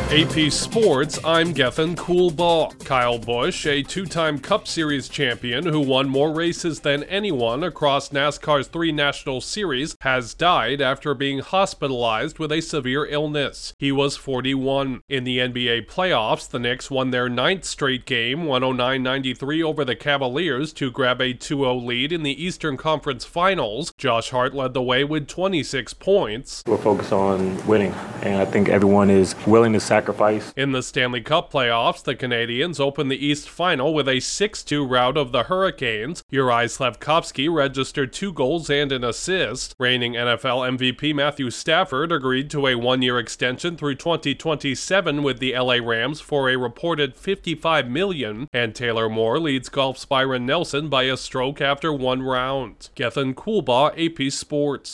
AP Sports, I'm Gethin Coolbaugh. Kyle Busch, a two-time Cup Series champion who won more races than anyone across NASCAR's 3 National Series, has died after being hospitalized with a severe illness. He was 41. In the NBA playoffs, the Knicks won their 9th straight game, 109-93 over the Cavaliers to grab a 2-0 lead in the Eastern Conference Finals. Josh Hart led the way with 26 points. We're focused on winning, and I think everyone is willing to sacrifice. In the Stanley Cup playoffs, the Canadiens opened the East Final with a 6-2 rout of the Hurricanes. Juraj Slafkovsky registered 2 goals and an assist. Reigning NFL MVP Matthew Stafford agreed to a 1-year extension through 2027 with the LA Rams for a reported $55 million, and Taylor Moore leads golf's Byron Nelson by a stroke after 1 round. Gethin Coolbaugh, AP Sports.